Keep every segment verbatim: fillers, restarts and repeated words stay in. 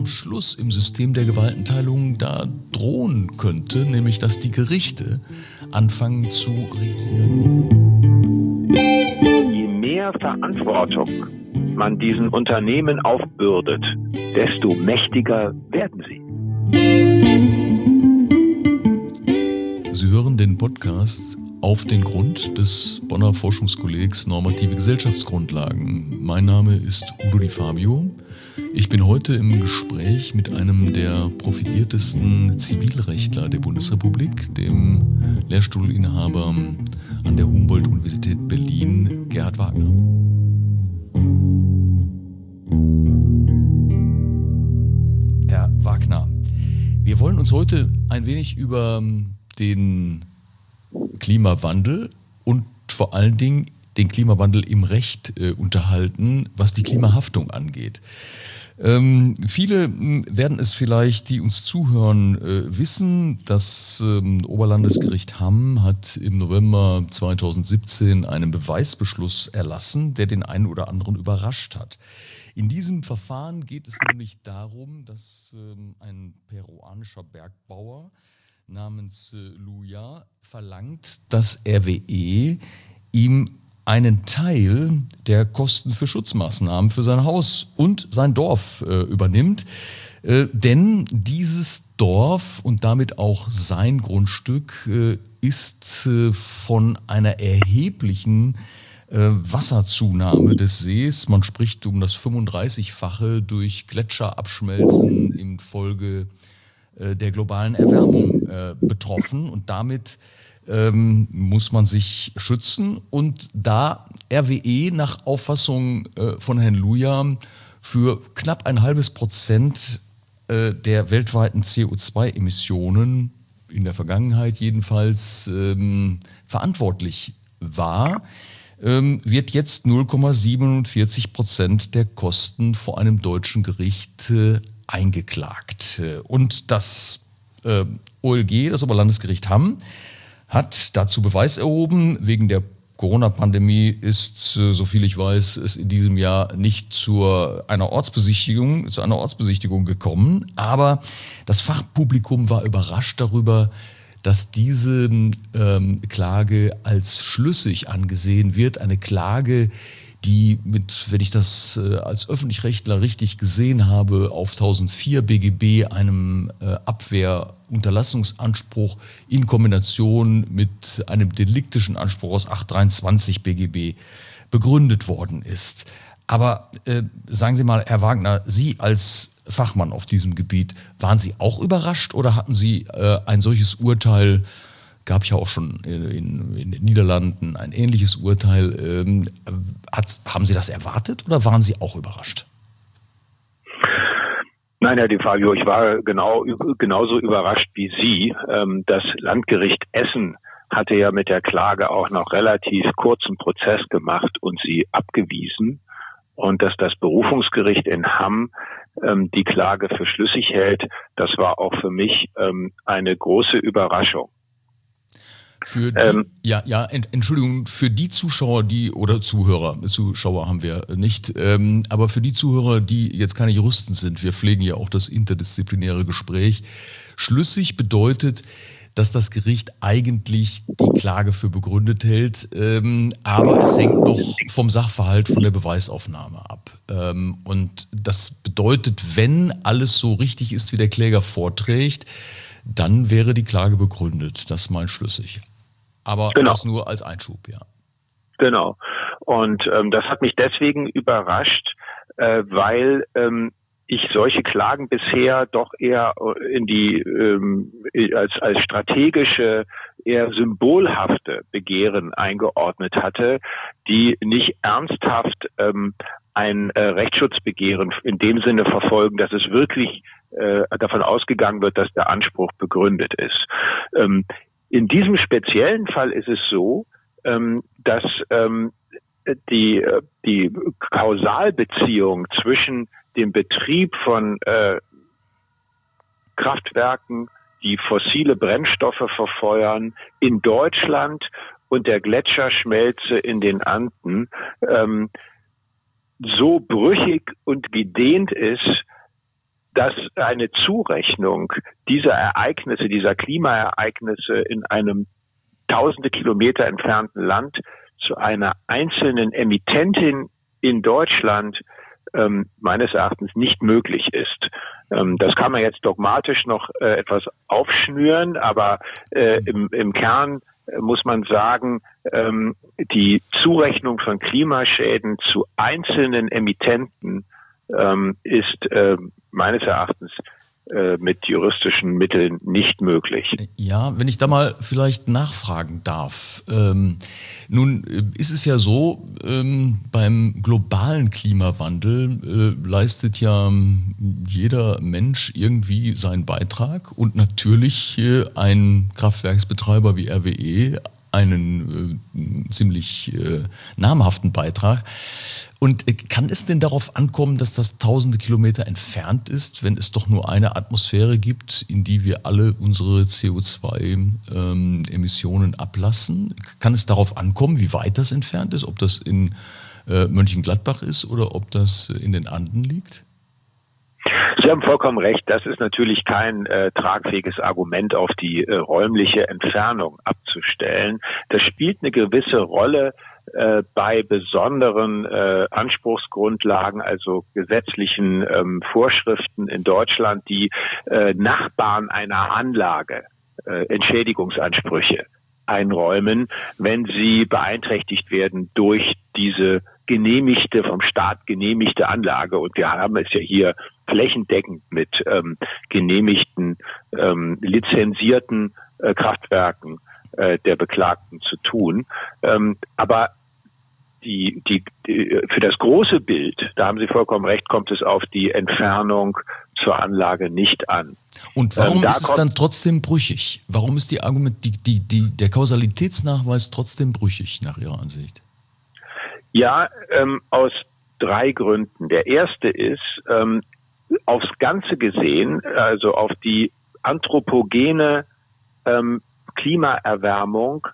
am Schluss im System der Gewaltenteilung da drohen könnte, nämlich dass die Gerichte anfangen zu regieren. Je mehr Verantwortung man diesen Unternehmen aufbürdet, desto mächtiger werden sie. Sie hören den Podcast Auf den Grund des Bonner Forschungskollegs Normative Gesellschaftsgrundlagen. Mein Name ist Udo Di Fabio. Ich bin heute im Gespräch mit einem der profiliertesten Zivilrechtler der Bundesrepublik, dem Lehrstuhlinhaber an der Humboldt-Universität Berlin, Gerhard Wagner. Herr Wagner, wir wollen uns heute ein wenig über den Klimawandel und vor allen Dingen den Klimawandel im Recht äh, unterhalten, was die Klimahaftung angeht. Ähm, viele mh, werden es vielleicht, die uns zuhören, äh, wissen, das ähm, Oberlandesgericht Hamm hat im November zweitausendsiebzehn einen Beweisbeschluss erlassen, der den einen oder anderen überrascht hat. In diesem Verfahren geht es nämlich darum, dass ähm, ein peruanischer Bergbauer namens äh, Luya verlangt, dass R W E ihm einen Teil der Kosten für Schutzmaßnahmen für sein Haus und sein Dorf äh, übernimmt. Äh, denn dieses Dorf und damit auch sein Grundstück äh, ist äh, von einer erheblichen äh, Wasserzunahme des Sees, man spricht um das fünfunddreißigfache durch Gletscherabschmelzen infolge äh, der globalen Erwärmung äh, betroffen, und damit Ähm, muss man sich schützen. Und da R W E nach Auffassung äh, von Herrn Luya für knapp ein halbes Prozent äh, der weltweiten C O zwei Emissionen, in der Vergangenheit jedenfalls, ähm, verantwortlich war, ähm, wird jetzt null Komma siebenundvierzig Prozent der Kosten vor einem deutschen Gericht äh, eingeklagt. Und das äh, O L G, das Oberlandesgericht Hamm, hat dazu Beweis erhoben. Wegen der Corona-Pandemie ist, soviel ich weiß, es in diesem Jahr nicht zu einer Ortsbesichtigung, zu einer Ortsbesichtigung gekommen. Aber das Fachpublikum war überrascht darüber, dass diese ähm, Klage als schlüssig angesehen wird. Eine Klage, die mit, wenn ich das äh, als Öffentlichrechtler richtig gesehen habe, auf tausendvier B G B, einem äh, Abwehrunterlassungsanspruch in Kombination mit einem deliktischen Anspruch aus achthundertdreiundzwanzig B G B begründet worden ist. Aber äh, sagen Sie mal, Herr Wagner, Sie als Fachmann auf diesem Gebiet, waren Sie auch überrascht oder hatten Sie äh, ein solches Urteil? Gab ja auch schon in, in den Niederlanden ein ähnliches Urteil. Ähm, hat, haben Sie das erwartet oder waren Sie auch überrascht? Nein, Herr Di Fabio, ich war genau, genauso überrascht wie Sie. Das Landgericht Essen hatte ja mit der Klage auch noch relativ kurzen Prozess gemacht und sie abgewiesen. Und dass das Berufungsgericht in Hamm ähm, die Klage für schlüssig hält, das war auch für mich ähm, eine große Überraschung. Für die, ähm, ja, ja, Entschuldigung, für die Zuschauer, die, oder Zuhörer, Zuschauer haben wir nicht, ähm, aber für die Zuhörer, die jetzt keine Juristen sind, wir pflegen ja auch das interdisziplinäre Gespräch. Schlüssig bedeutet, dass das Gericht eigentlich die Klage für begründet hält, ähm, aber es hängt noch vom Sachverhalt, von der Beweisaufnahme ab. Ähm, und das bedeutet, wenn alles so richtig ist, wie der Kläger vorträgt, dann wäre die Klage begründet. Das meint schlüssig. Aber genau. Das nur als Einschub, ja. Genau. Und ähm, das hat mich deswegen überrascht, äh, weil ähm, ich solche Klagen bisher doch eher in die ähm, als als strategische, eher symbolhafte Begehren eingeordnet hatte, die nicht ernsthaft ähm, ein äh, Rechtsschutzbegehren in dem Sinne verfolgen, dass es wirklich äh, davon ausgegangen wird, dass der Anspruch begründet ist. Ähm, in diesem speziellen Fall ist es so, ähm, dass ähm, die die Kausalbeziehung zwischen dem Betrieb von äh, Kraftwerken, die fossile Brennstoffe verfeuern, in Deutschland und der Gletscherschmelze in den Anden ähm, so brüchig und gedehnt ist, dass eine Zurechnung dieser Ereignisse, dieser Klimaereignisse in einem tausende Kilometer entfernten Land zu einer einzelnen Emittentin in Deutschland ähm, meines Erachtens nicht möglich ist. Ähm, das kann man jetzt dogmatisch noch äh, etwas aufschnüren, aber äh, im, im Kern äh, muss man sagen, ähm, die Zurechnung von Klimaschäden zu einzelnen Emittenten ähm, ist äh, meines Erachtens äh, mit juristischen Mitteln nicht möglich. Ja, wenn ich da mal vielleicht nachfragen darf. Ähm, nun ist es ja so, ähm, beim globalen Klimawandel äh, leistet ja jeder Mensch irgendwie seinen Beitrag und natürlich äh, ein Kraftwerksbetreiber wie R W E einen äh, ziemlich äh, namhaften Beitrag. Und kann es denn darauf ankommen, dass das tausende Kilometer entfernt ist, wenn es doch nur eine Atmosphäre gibt, in die wir alle unsere C O zwei Emissionen ablassen? Kann es darauf ankommen, wie weit das entfernt ist, ob das in äh, Mönchengladbach ist oder ob das in den Anden liegt? Sie haben vollkommen recht. Das ist natürlich kein äh, tragfähiges Argument, auf die äh, räumliche Entfernung abzustellen. Das spielt eine gewisse Rolle äh, bei besonderen äh, Anspruchsgrundlagen, also gesetzlichen ähm, Vorschriften in Deutschland, die äh, Nachbarn einer Anlage äh, Entschädigungsansprüche einräumen, wenn sie beeinträchtigt werden durch diese genehmigte, vom Staat genehmigte Anlage. Und wir haben es ja hier flächendeckend mit ähm, genehmigten, ähm, lizenzierten äh, Kraftwerken äh, der Beklagten zu tun. Ähm, aber die, die, die, für das große Bild, da haben Sie vollkommen recht, kommt es auf die Entfernung zur Anlage nicht an. Und warum ähm, da ist es dann trotzdem brüchig? Warum ist die Argument, die, die, die, der Kausalitätsnachweis trotzdem brüchig nach Ihrer Ansicht? Ja, ähm, aus drei Gründen. Der erste ist, ähm, aufs Ganze gesehen, also auf die anthropogene ähm, Klimaerwärmung,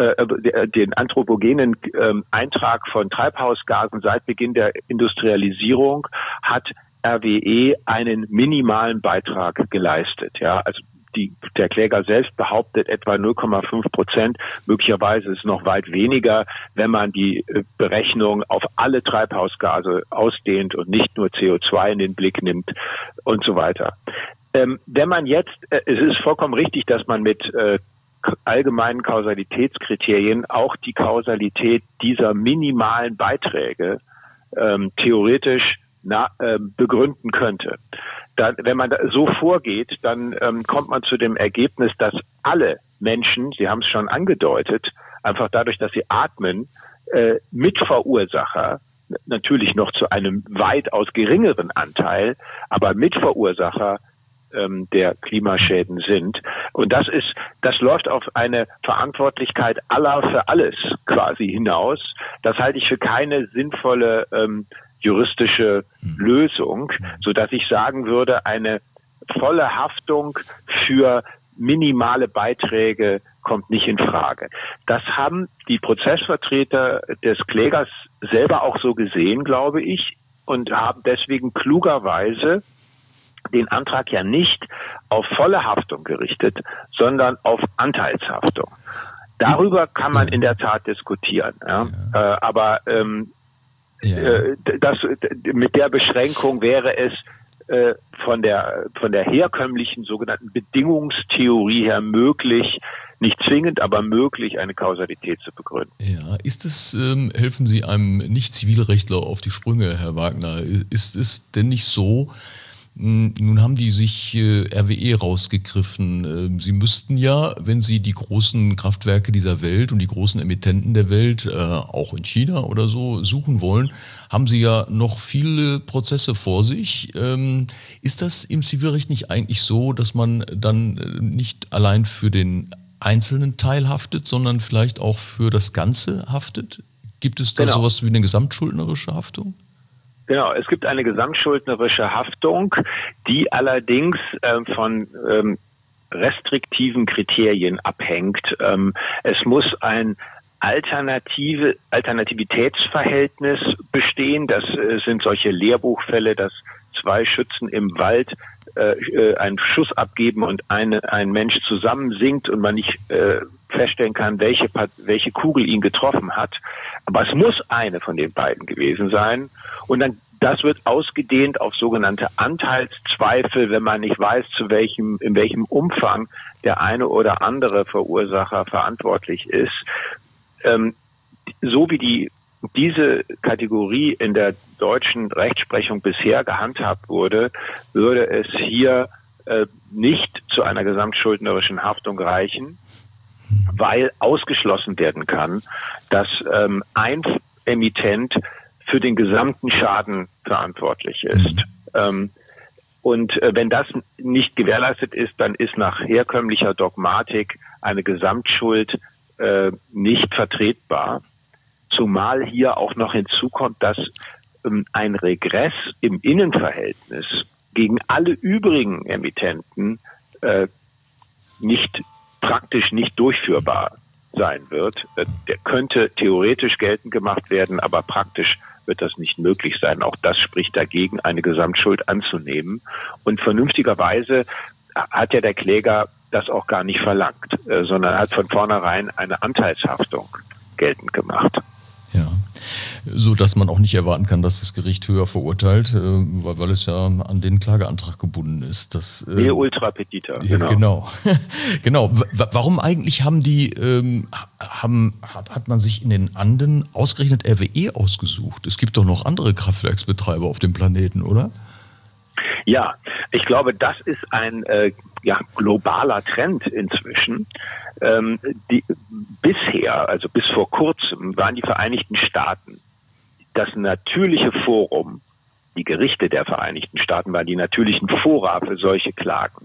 äh, den anthropogenen äh, Eintrag von Treibhausgasen seit Beginn der Industrialisierung hat R W E einen minimalen Beitrag geleistet. Ja, also die, der Kläger selbst behauptet etwa null Komma fünf Prozent. Möglicherweise ist es noch weit weniger, wenn man die Berechnung auf alle Treibhausgase ausdehnt und nicht nur C O zwei in den Blick nimmt und so weiter. Ähm, wenn man jetzt, äh, es ist vollkommen richtig, dass man mit äh, allgemeinen Kausalitätskriterien auch die Kausalität dieser minimalen Beiträge ähm, theoretisch na, äh, begründen könnte. Dann, wenn man so vorgeht, dann ähm, kommt man zu dem Ergebnis, dass alle Menschen, Sie haben es schon angedeutet, einfach dadurch, dass sie atmen, äh, Mitverursacher, natürlich noch zu einem weitaus geringeren Anteil, aber Mitverursacher ähm, der Klimaschäden sind. Und das ist, das läuft auf eine Verantwortlichkeit aller für alles quasi hinaus. Das halte ich für keine sinnvolle ähm, juristische Lösung, so dass ich sagen würde, eine volle Haftung für minimale Beiträge kommt nicht in Frage. Das haben die Prozessvertreter des Klägers selber auch so gesehen, glaube ich, und haben deswegen klugerweise den Antrag ja nicht auf volle Haftung gerichtet, sondern auf Anteilshaftung. Darüber kann man in der Tat diskutieren. Ja? Ja. Äh, aber ähm, Ja. Das, mit der Beschränkung wäre es äh, von der von der herkömmlichen sogenannten Bedingungstheorie her möglich, nicht zwingend, aber möglich, eine Kausalität zu begründen. Ja, ist es, ähm, helfen Sie einem Nicht-Zivilrechtler auf die Sprünge, Herr Wagner, ist es denn nicht so, nun haben die sich äh, R W E rausgegriffen. Äh, sie müssten ja, wenn sie die großen Kraftwerke dieser Welt und die großen Emittenten der Welt, äh, auch in China oder so, suchen wollen, haben sie ja noch viele Prozesse vor sich. Ähm, ist das im Zivilrecht nicht eigentlich so, dass man dann äh, nicht allein für den einzelnen Teil haftet, sondern vielleicht auch für das Ganze haftet? Gibt es da genau. sowas wie eine gesamtschuldnerische Haftung? Genau, es gibt eine gesamtschuldnerische Haftung, die allerdings äh, von ähm, restriktiven Kriterien abhängt. Ähm, es muss ein Alternative, Alternativitätsverhältnis bestehen. Das äh, sind solche Lehrbuchfälle, dass zwei Schützen im Wald äh, einen Schuss abgeben und eine, ein Mensch zusammensinkt und man nicht äh, feststellen kann, welche, welche Kugel ihn getroffen hat. Aber es muss eine von den beiden gewesen sein. Und dann, das wird ausgedehnt auf sogenannte Anteilszweifel, wenn man nicht weiß, zu welchem, in welchem Umfang der eine oder andere Verursacher verantwortlich ist. Ähm, so wie die diese Kategorie in der deutschen Rechtsprechung bisher gehandhabt wurde, würde es hier äh, nicht zu einer gesamtschuldnerischen Haftung reichen, weil ausgeschlossen werden kann, dass ähm, ein Emittent für den gesamten Schaden verantwortlich ist. Mhm. Ähm, und äh, wenn das nicht gewährleistet ist, dann ist nach herkömmlicher Dogmatik eine Gesamtschuld äh, nicht vertretbar. Zumal hier auch noch hinzukommt, dass ähm, ein Regress im Innenverhältnis gegen alle übrigen Emittenten äh, nicht praktisch nicht durchführbar sein wird. Äh, der könnte theoretisch geltend gemacht werden, aber praktisch wird das nicht möglich sein. Auch das spricht dagegen, eine Gesamtschuld anzunehmen. Und vernünftigerweise hat ja der Kläger das auch gar nicht verlangt, äh, sondern hat von vornherein eine Anteilshaftung geltend gemacht. Ja, so dass man auch nicht erwarten kann, dass das Gericht höher verurteilt, äh, weil, weil es ja an den Klageantrag gebunden ist. Das, äh, nee, ultra petita, genau. Genau. genau. W- warum eigentlich haben die, ähm, haben, hat, hat man sich in den Anden ausgerechnet R W E ausgesucht? Es gibt doch noch andere Kraftwerksbetreiber auf dem Planeten, oder? Ja, ich glaube, das ist ein äh, ja, globaler Trend inzwischen. Ähm, die, bisher, also bis vor kurzem, waren die Vereinigten Staaten das natürliche Forum. Die Gerichte der Vereinigten Staaten waren die natürlichen Fora für solche Klagen.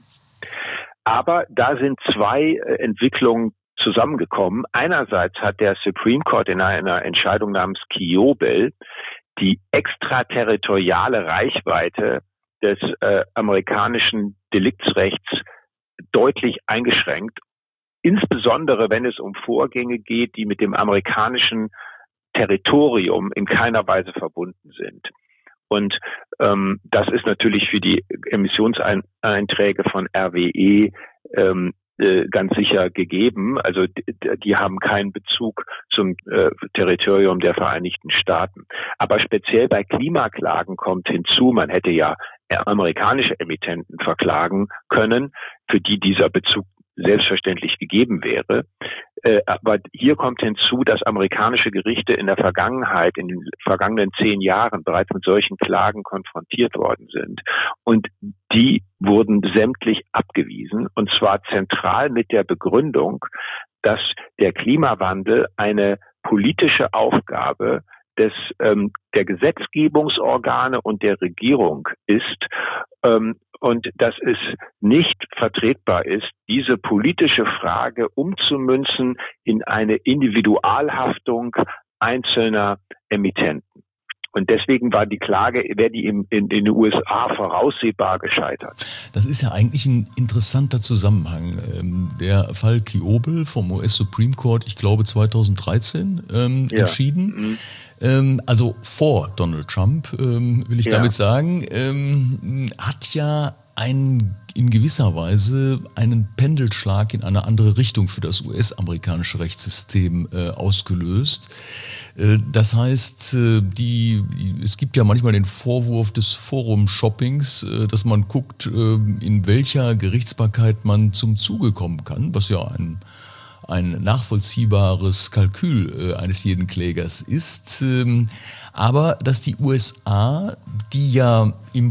Aber da sind zwei äh, Entwicklungen zusammengekommen. Einerseits hat der Supreme Court in einer Entscheidung namens Kiobel die extraterritoriale Reichweite des äh, amerikanischen Deliktsrechts deutlich eingeschränkt, insbesondere wenn es um Vorgänge geht, die mit dem amerikanischen Territorium in keiner Weise verbunden sind. Und ähm, das ist natürlich für die Emissionseinträge von R W E ähm, äh, ganz sicher gegeben. Also die, die haben keinen Bezug zum äh, Territorium der Vereinigten Staaten. Aber speziell bei Klimaklagen kommt hinzu, man hätte ja amerikanische Emittenten verklagen können, für die dieser Bezug selbstverständlich gegeben wäre. Äh, aber hier kommt hinzu, dass amerikanische Gerichte in der Vergangenheit, in den vergangenen zehn Jahren bereits mit solchen Klagen konfrontiert worden sind. Und die wurden sämtlich abgewiesen, und zwar zentral mit der Begründung, dass der Klimawandel eine politische Aufgabe des ähm, der Gesetzgebungsorgane und der Regierung ist, ähm, und dass es nicht vertretbar ist, diese politische Frage umzumünzen in eine Individualhaftung einzelner Emittenten. Und deswegen war die Klage, wäre die in, in, in den U S A voraussehbar gescheitert. Das ist ja eigentlich ein interessanter Zusammenhang. Ähm, der Fall Kiobel vom U S Supreme Court, ich glaube zweitausenddreizehn, ähm, ja. entschieden. Mhm. Ähm, also vor Donald Trump, ähm, will ich ja. damit sagen, ähm, hat ja ein, in gewisser Weise einen Pendelschlag in eine andere Richtung für das U S-amerikanische Rechtssystem äh, ausgelöst. Äh, das heißt, äh, die, die, es gibt ja manchmal den Vorwurf des Forum-Shoppings, äh, dass man guckt, äh, in welcher Gerichtsbarkeit man zum Zuge kommen kann, was ja ein ein nachvollziehbares Kalkül äh, eines jeden Klägers ist. Ähm, aber dass die U S A, die ja im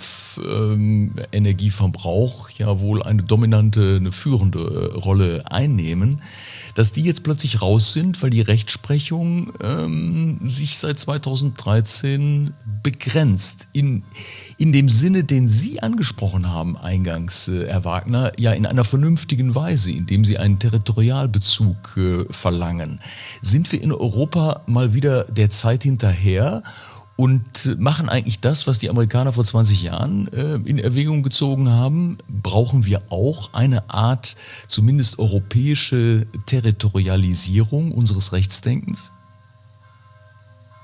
Pro-Kopf-Energieverbrauch ähm, ja wohl eine dominante, eine führende äh, Rolle einnehmen, dass die jetzt plötzlich raus sind, weil die Rechtsprechung ähm, sich seit zweitausenddreizehn begrenzt. In, in dem Sinne, den Sie angesprochen haben eingangs, äh, Herr Wagner, ja in einer vernünftigen Weise, indem Sie einen Territorialbezug äh, verlangen. Sind wir in Europa mal wieder der Zeit hinterher und machen eigentlich das, was die Amerikaner vor zwanzig Jahren äh, in Erwägung gezogen haben? Brauchen wir auch eine Art, zumindest europäische Territorialisierung unseres Rechtsdenkens?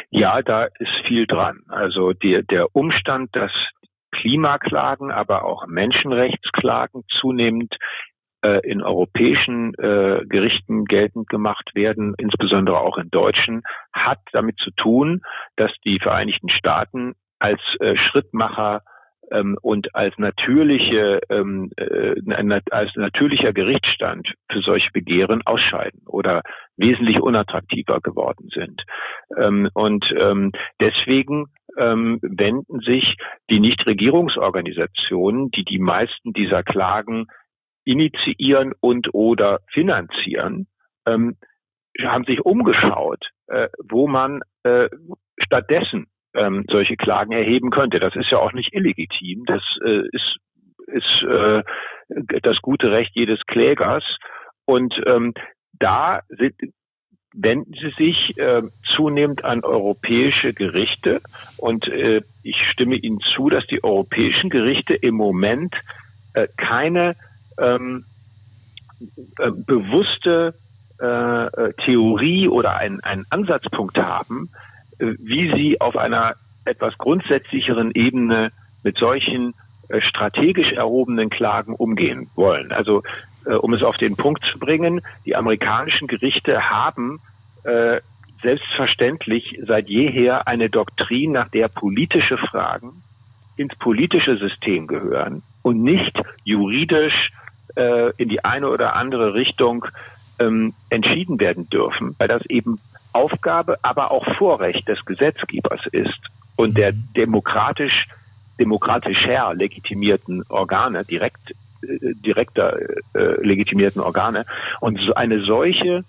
Ja, da ist viel dran. Also die, der Umstand, dass Klimaklagen, aber auch Menschenrechtsklagen zunehmend äh, in europäischen äh, Gerichten geltend gemacht werden, insbesondere auch in deutschen, hat damit zu tun, dass die Vereinigten Staaten als äh, Schrittmacher ähm, und als natürliche ähm, äh, als natürlicher Gerichtsstand für solche Begehren ausscheiden oder wesentlich unattraktiver geworden sind. Ähm, und ähm, deswegen ähm, wenden sich die Nichtregierungsorganisationen, die die meisten dieser Klagen initiieren und oder finanzieren, ähm, haben sich umgeschaut, äh, wo man äh, stattdessen ähm, solche Klagen erheben könnte. Das ist ja auch nicht illegitim. Das äh, ist, ist äh, das gute Recht jedes Klägers. Und ähm, da sind, wenden sie sich äh, zunehmend an europäische Gerichte. Und äh, ich stimme Ihnen zu, dass die europäischen Gerichte im Moment äh, keine ähm, äh, bewusste äh, Theorie oder einen, einen Ansatzpunkt haben, äh, wie sie auf einer etwas grundsätzlicheren Ebene mit solchen äh, strategisch erhobenen Klagen umgehen wollen. Also äh, um es auf den Punkt zu bringen, die amerikanischen Gerichte haben äh, selbstverständlich seit jeher eine Doktrin, nach der politische Fragen ins politische System gehören und nicht juridisch äh, in die eine oder andere Richtung ähm, entschieden werden dürfen, weil das eben Aufgabe, aber auch Vorrecht des Gesetzgebers ist und der demokratisch demokratischer legitimierten Organe, direkt äh, direkter äh, legitimierten Organe. Und so eine solche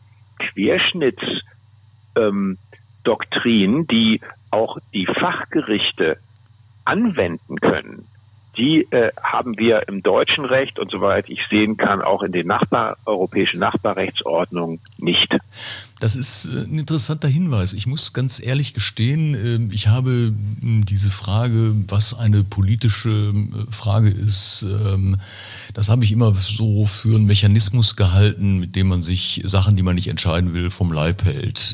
Querschnittsdoktrin, ähm, die auch die Fachgerichte anwenden können, die äh, haben wir im deutschen Recht und soweit ich sehen kann auch in den Nachbar, europäischen Nachbarrechtsordnungen nicht. Das ist ein interessanter Hinweis. Ich muss ganz ehrlich gestehen, ich habe diese Frage, was eine politische Frage ist, das habe ich immer so für einen Mechanismus gehalten, mit dem man sich Sachen, die man nicht entscheiden will, vom Leib hält.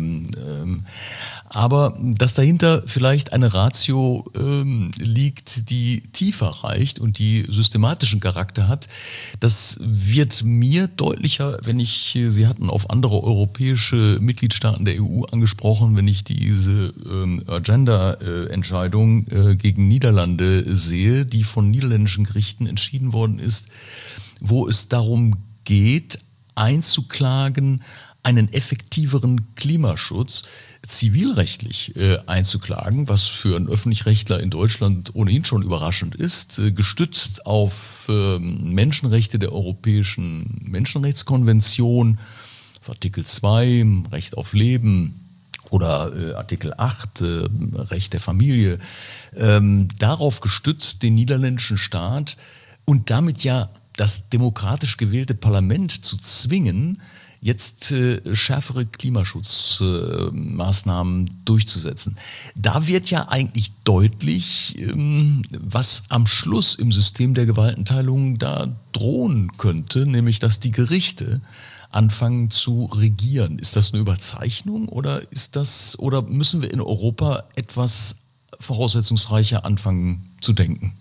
Aber dass dahinter vielleicht eine Ratio ähm, liegt, die tiefer reicht und die systematischen Charakter hat, das wird mir deutlicher, wenn ich, Sie hatten auf andere europäische Mitgliedstaaten der E U angesprochen, wenn ich diese ähm, Agenda-Entscheidung äh, gegen Niederlande sehe, die von niederländischen Gerichten entschieden worden ist, wo es darum geht, einzuklagen, einen effektiveren Klimaschutz zivilrechtlich äh, einzuklagen, was für einen Öffentlichrechtler in Deutschland ohnehin schon überraschend ist, äh, gestützt auf äh, Menschenrechte der Europäischen Menschenrechtskonvention, auf Artikel zwei, Recht auf Leben, oder äh, Artikel acht, äh, Recht der Familie, ähm, darauf gestützt den niederländischen Staat und damit ja das demokratisch gewählte Parlament zu zwingen, jetzt äh, schärfere Klimaschutzmaßnahmen äh, durchzusetzen. Da wird ja eigentlich deutlich, ähm, was am Schluss im System der Gewaltenteilung da drohen könnte, nämlich dass die Gerichte anfangen zu regieren. Ist das eine Überzeichnung oder ist das, oder müssen wir in Europa etwas voraussetzungsreicher anfangen zu denken?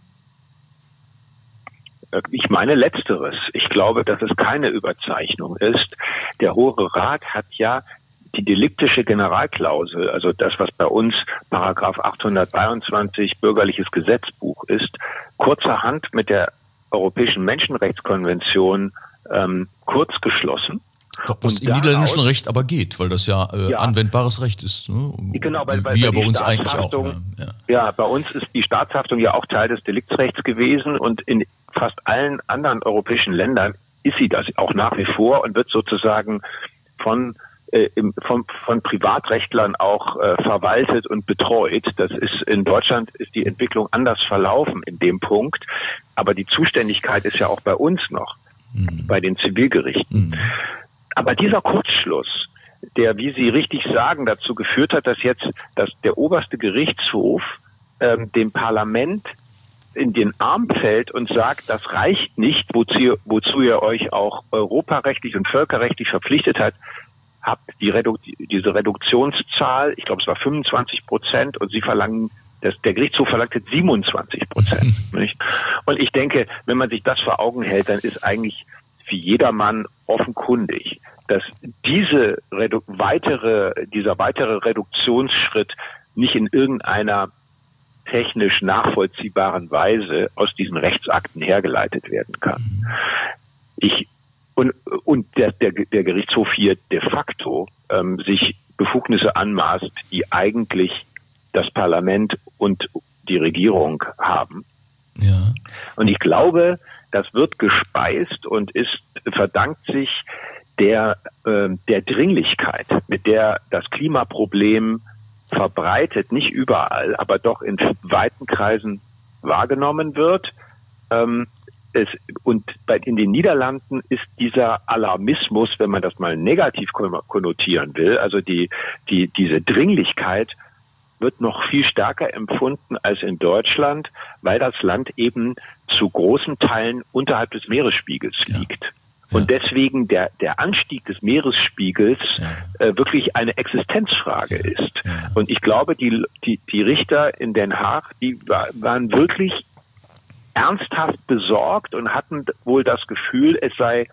Ich meine Letzteres. Ich glaube, dass es keine Überzeichnung ist. Der Hohe Rat hat ja die deliktische Generalklausel, also das, was bei uns Paragraph achthundertdreiundzwanzig Bürgerliches Gesetzbuch ist, kurzerhand mit der Europäischen Menschenrechtskonvention ähm, kurz geschlossen. Was im niederländischen Recht aber geht, weil das ja, äh, ja anwendbares Recht ist. Ne? Genau, weil, weil, Wie weil ja bei uns eigentlich auch. Ja. Ja. ja, bei uns ist die Staatshaftung ja auch Teil des Deliktsrechts gewesen und in fast allen anderen europäischen Ländern ist sie das auch nach wie vor und wird sozusagen von äh, im, von, von Privatrechtlern auch äh, verwaltet und betreut. Das ist in Deutschland ist die Entwicklung anders verlaufen in dem Punkt, aber die Zuständigkeit ist ja auch bei uns noch, mhm. bei den Zivilgerichten. Mhm. Aber dieser Kurzschluss, der, wie Sie richtig sagen, dazu geführt hat, dass jetzt dass der oberste Gerichtshof ähm, dem Parlament in den Arm fällt und sagt, das reicht nicht, wozu, wozu ihr euch auch europarechtlich und völkerrechtlich verpflichtet hat, habt die Redu- diese Reduktionszahl, ich glaube es war fünfundzwanzig Prozent und sie verlangen, das, der Gerichtshof verlangt jetzt siebenundzwanzig Prozent. Nicht? Und ich denke, wenn man sich das vor Augen hält, dann ist eigentlich für jedermann offenkundig, dass diese Redu- weitere, dieser weitere Reduktionsschritt nicht in irgendeiner technisch nachvollziehbaren Weise aus diesen Rechtsakten hergeleitet werden kann. Ich und und der der, der Gerichtshof hier de facto ähm, sich Befugnisse anmaßt, die eigentlich das Parlament und die Regierung haben. Ja. Und ich glaube, das wird gespeist und ist verdankt sich der äh, der Dringlichkeit, mit der das Klimaproblem verbreitet, nicht überall, aber doch in weiten Kreisen wahrgenommen wird. Ähm, es, und bei, in den Niederlanden ist dieser Alarmismus, wenn man das mal negativ konnotieren will, also die, die, diese Dringlichkeit wird noch viel stärker empfunden als in Deutschland, weil das Land eben zu großen Teilen unterhalb des Meeresspiegels Ja. liegt. Und deswegen der, der Anstieg des Meeresspiegels ja. äh, wirklich eine Existenzfrage ja. ist. Ja. Und ich glaube, die, die, die Richter in Den Haag, die war, waren wirklich ernsthaft besorgt und hatten wohl das Gefühl, es sei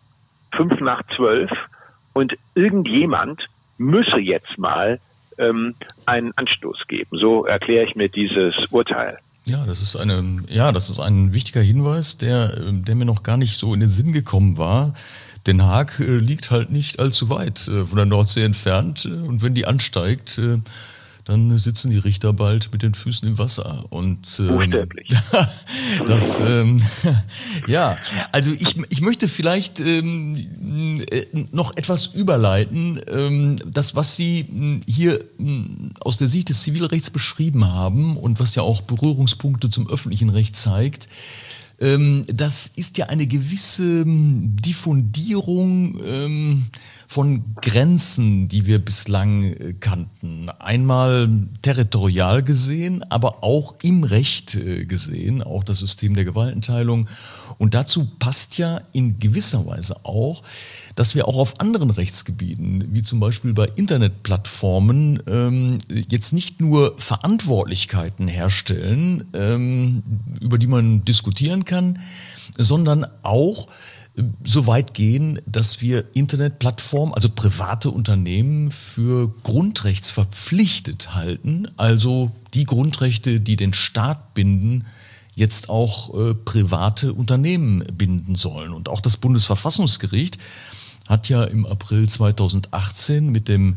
fünf nach zwölf und irgendjemand müsse jetzt mal ähm, einen Anstoß geben. So erkläre ich mir dieses Urteil. Ja, das ist eine, ja, das ist ein wichtiger Hinweis, der, der mir noch gar nicht so in den Sinn gekommen war. Den Haag äh, liegt halt nicht allzu weit äh, von der Nordsee entfernt, äh, und wenn die ansteigt, äh, dann sitzen die Richter bald mit den Füßen im Wasser. Und ähm, buchstäblich. das, ähm, ja, also ich, ich möchte vielleicht ähm, noch etwas überleiten. Ähm, das, was Sie hier aus der Sicht des Zivilrechts beschrieben haben und was ja auch Berührungspunkte zum öffentlichen Recht zeigt, ähm, das ist ja eine gewisse Diffundierung ähm, von Grenzen, die wir bislang kannten. Einmal territorial gesehen, aber auch im Recht gesehen, auch das System der Gewaltenteilung. Und dazu passt ja in gewisser Weise auch, dass wir auch auf anderen Rechtsgebieten, wie zum Beispiel bei Internetplattformen, ähm, jetzt nicht nur Verantwortlichkeiten herstellen, ähm, über die man diskutieren kann, sondern auch so weit gehen, dass wir Internetplattformen, also private Unternehmen, für grundrechtsverpflichtet halten, also die Grundrechte, die den Staat binden, jetzt auch äh, private Unternehmen binden sollen. Und auch das Bundesverfassungsgericht hat ja im April zweitausendachtzehn mit dem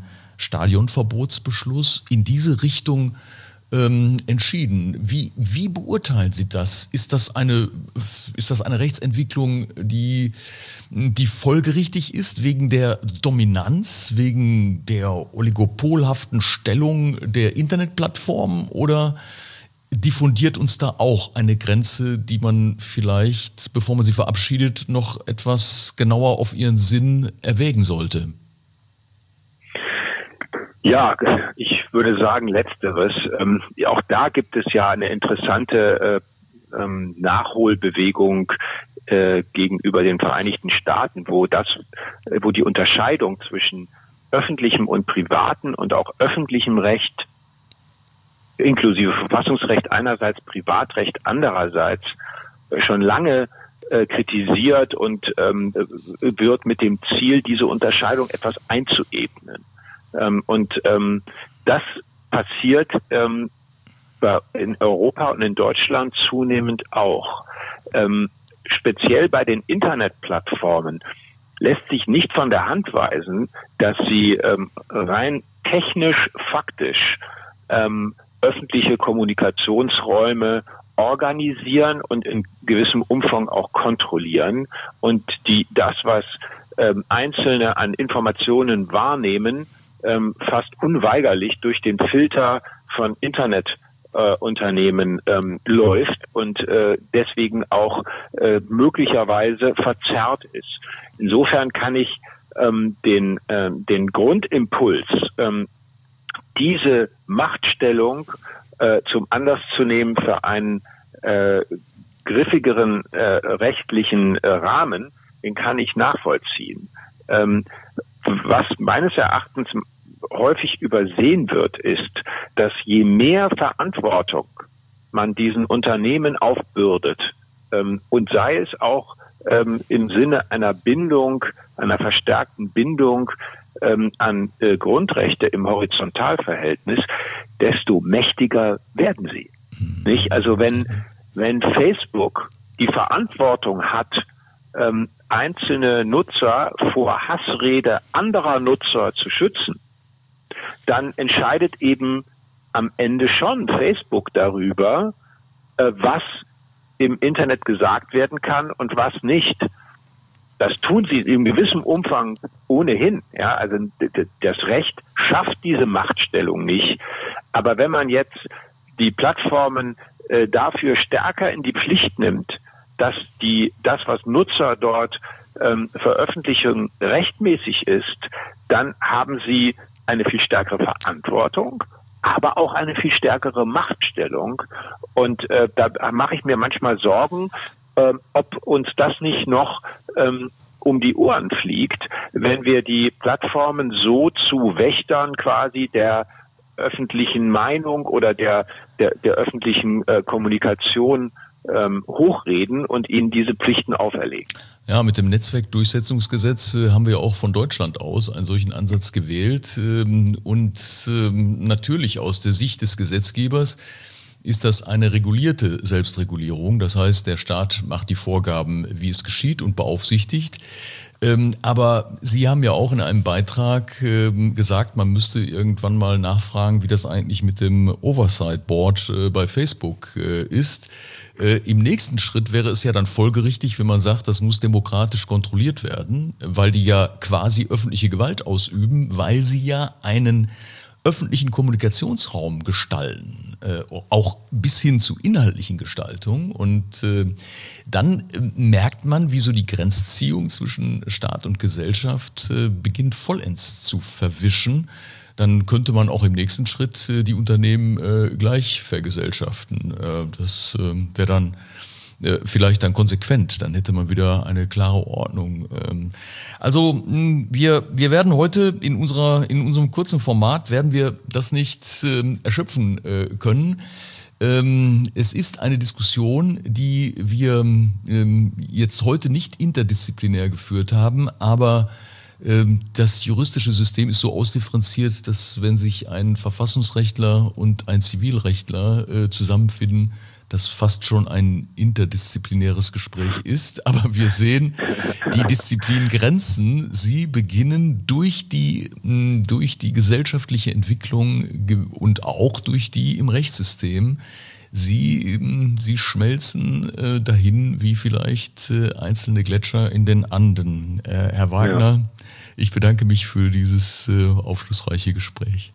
Stadionverbotsbeschluss in diese Richtung ähm, entschieden. Wie, wie beurteilen Sie das? Ist das eine, ist das eine Rechtsentwicklung, die, die folgerichtig ist wegen der Dominanz, wegen der oligopolhaften Stellung der Internetplattformen, oder diffundiert uns da auch eine Grenze, die man vielleicht, bevor man sie verabschiedet, noch etwas genauer auf ihren Sinn erwägen sollte? Ja, ich würde sagen Letzteres. Ähm, auch da gibt es ja eine interessante äh, ähm, Nachholbewegung äh, gegenüber den Vereinigten Staaten, wo das, äh, wo die Unterscheidung zwischen öffentlichem und privaten und auch öffentlichem Recht inklusive Verfassungsrecht einerseits, Privatrecht andererseits schon lange äh, kritisiert und ähm, wird mit dem Ziel, diese Unterscheidung etwas einzuebnen. Ähm, und ähm, das passiert ähm, in Europa und in Deutschland zunehmend auch. Ähm, speziell bei den Internetplattformen lässt sich nicht von der Hand weisen, dass sie ähm, rein technisch, faktisch ähm, öffentliche Kommunikationsräume organisieren und in gewissem Umfang auch kontrollieren und die das, was ähm, Einzelne an Informationen wahrnehmen, ähm, fast unweigerlich durch den Filter von Internetunternehmen äh, ähm, läuft und äh, deswegen auch äh, möglicherweise verzerrt ist. Insofern kann ich ähm, den, äh, den Grundimpuls, ähm, diese Machtstellung äh, zum Anlass zu nehmen für einen äh, griffigeren äh, rechtlichen äh, Rahmen, den kann ich nachvollziehen. Ähm, was meines Erachtens häufig übersehen wird, ist, dass je mehr Verantwortung man diesen Unternehmen aufbürdet, ähm, und sei es auch ähm, im Sinne einer Bindung, einer verstärkten Bindung ähm, an äh, Grundrechte im Horizontalverhältnis, desto mächtiger werden sie. Nicht? Also wenn, wenn Facebook die Verantwortung hat, ähm, einzelne Nutzer vor Hassrede anderer Nutzer zu schützen, dann entscheidet eben am Ende schon Facebook darüber, äh, was im Internet gesagt werden kann und was nicht. Das tun sie in gewissem Umfang ohnehin. Ja, also das Recht schafft diese Machtstellung nicht. Aber wenn man jetzt die Plattformen äh, dafür stärker in die Pflicht nimmt, dass die das, was Nutzer dort ähm, veröffentlichen, rechtmäßig ist, dann haben sie eine viel stärkere Verantwortung, aber auch eine viel stärkere Machtstellung. Und äh, da mache ich mir manchmal Sorgen, äh, ob uns das nicht noch ähm, um die Ohren fliegt, wenn wir die Plattformen so zu Wächtern quasi der öffentlichen Meinung oder der der, der öffentlichen äh, Kommunikation ähm, hochreden und ihnen diese Pflichten auferlegen. Ja, mit dem Netzwerkdurchsetzungsgesetz äh, haben wir auch von Deutschland aus einen solchen Ansatz gewählt. Ähm, und ähm, natürlich aus der Sicht des Gesetzgebers ist das eine regulierte Selbstregulierung. Das heißt, der Staat macht die Vorgaben, wie es geschieht und beaufsichtigt. Ähm, aber Sie haben ja auch in einem Beitrag ähm, gesagt, man müsste irgendwann mal nachfragen, wie das eigentlich mit dem Oversight Board äh, bei Facebook äh, ist. Äh, Im nächsten Schritt wäre es ja dann folgerichtig, wenn man sagt, das muss demokratisch kontrolliert werden, weil die ja quasi öffentliche Gewalt ausüben, weil sie ja einen öffentlichen Kommunikationsraum gestalten, äh, auch bis hin zu inhaltlichen Gestaltung. Und äh, dann äh, merkt man, wie so die Grenzziehung zwischen Staat und Gesellschaft äh, beginnt vollends zu verwischen. Dann könnte man auch im nächsten Schritt äh, die Unternehmen äh, gleich vergesellschaften. Äh, das äh, wäre dann äh, vielleicht dann konsequent. Dann hätte man wieder eine klare Ordnung. Ähm, also mh, wir wir werden heute in unserer in unserem kurzen Format werden wir das nicht äh, erschöpfen äh, können. Ähm, es ist eine Diskussion, die wir ähm, jetzt heute nicht interdisziplinär geführt haben, aber das juristische System ist so ausdifferenziert, dass wenn sich ein Verfassungsrechtler und ein Zivilrechtler äh, zusammenfinden, das fast schon ein interdisziplinäres Gespräch ist. Aber wir sehen, die Disziplingrenzen, sie beginnen durch die, mh, durch die gesellschaftliche Entwicklung ge- und auch durch die im Rechtssystem. Sie, mh, sie schmelzen äh, dahin wie vielleicht äh, einzelne Gletscher in den Anden. Äh, Herr Wagner, ja. Ich bedanke mich für dieses äh, aufschlussreiche Gespräch.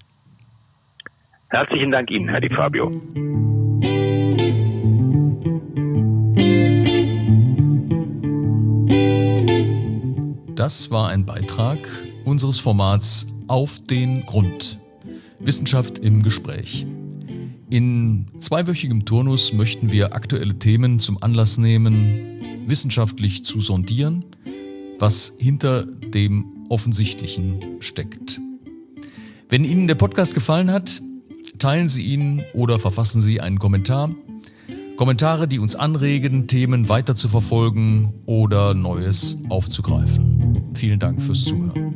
Herzlichen Dank Ihnen, Herr Di Fabio. Das war ein Beitrag unseres Formats Auf den Grund. Wissenschaft im Gespräch. In zweiwöchigem Turnus möchten wir aktuelle Themen zum Anlass nehmen, wissenschaftlich zu sondieren, was hinter dem Offensichtlichen steckt. Wenn Ihnen der Podcast gefallen hat, teilen Sie ihn oder verfassen Sie einen Kommentar. Kommentare, die uns anregen, Themen weiter zu verfolgen oder Neues aufzugreifen. Vielen Dank fürs Zuhören.